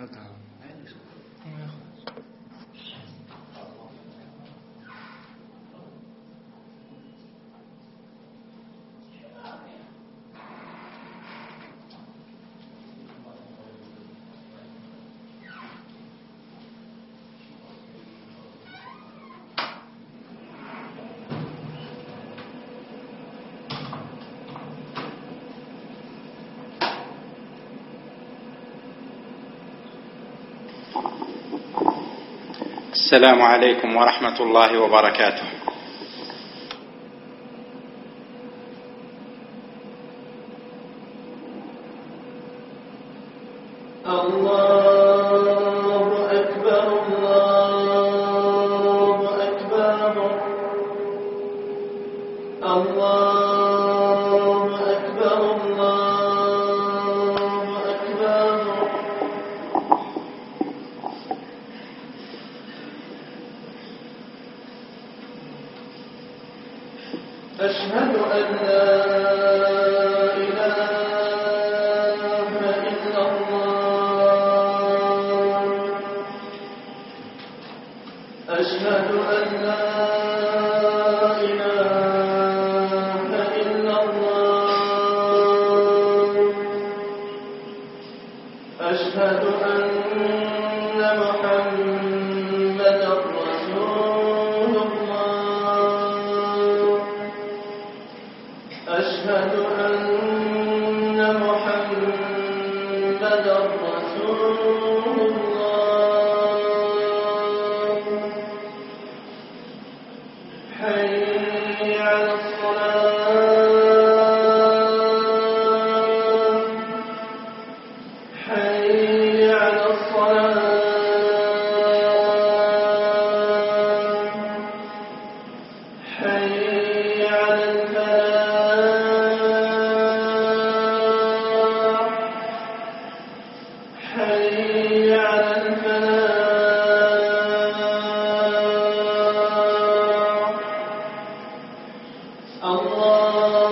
السلام عليكم ورحمة الله وبركاته. الله أكبر الله أكبر الله أكبر الله أكبر. أشهد أن لا إله إلا الله. أشهد أن لا إله إلا الله. أشهد أن محمدا رسول الله. أشهد أن محمدا رسول الله. حي على الصلاة. حي على الصلاة. حي على الفلاح. حي على الفلاح. الله